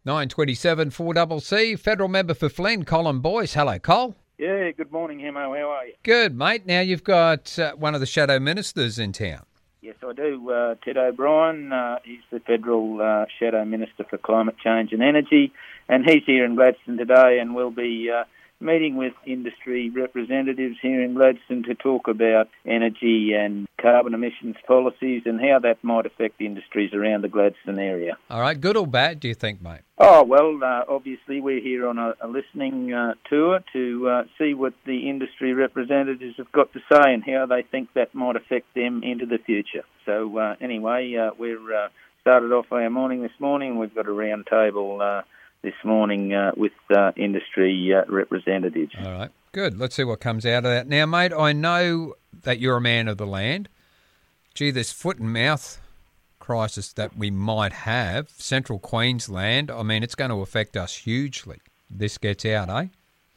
927 4CC, Federal Member for Flynn, Colin Boyce. Hello, Col. Yeah, good morning, Hemo. How are you? Good, mate. Now you've got one of the shadow ministers in town. Yes, I do. Ted O'Brien, he's the Federal Shadow Minister for Climate Change and Energy, and he's here in Gladstone today, and we'll be meeting with industry representatives here in Gladstone to talk about energy and carbon emissions policies and how that might affect industries around the Gladstone area. All right, good or bad, do you think, mate? Oh, well, obviously we're here on a listening tour to see what the industry representatives have got to say and how they think that might affect them into the future. So anyway, we're started off our morning this morning. We've got a round table this morning with industry representatives. All right, good. Let's see what comes out of that. Now, mate, I know that you're a man of the land. Gee, this foot and mouth crisis that we might have, central Queensland, I mean, it's going to affect us hugely. This gets out, eh?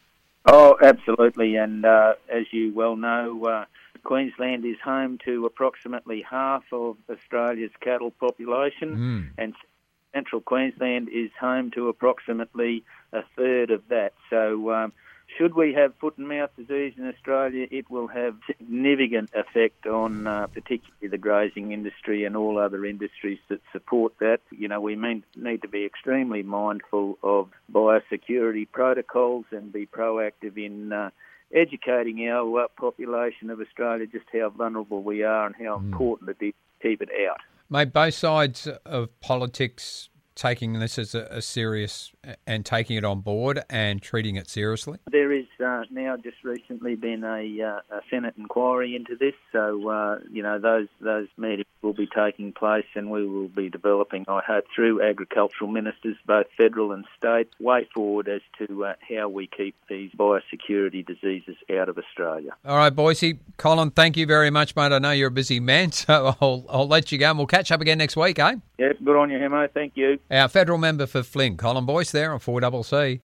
Oh, absolutely. And as you well know, Queensland is home to approximately half of Australia's cattle population, and Central Queensland is home to approximately a third of that. So should we have foot and mouth disease in Australia, it will have significant effect on particularly the grazing industry and all other industries that support that. You know, we need to be extremely mindful of biosecurity protocols and be proactive in educating our population of Australia just how vulnerable we are and how important it is to keep it out. Mate, both sides of politics taking this as a serious and taking it on board and treating it seriously? There is now just recently been a Senate inquiry into this, so those meetings will be taking place, and we will be developing, I hope, through agricultural ministers, both federal and state, way forward as to how we keep these biosecurity diseases out of Australia. All right, Boise. Colin, thank you very much, mate. I know you're a busy man, so I'll let you go, and we'll catch up again next week, eh? Yeah, good on you, Hemo. Thank you. Our Federal Member for Flynn, Colin Boyce there on 4CC.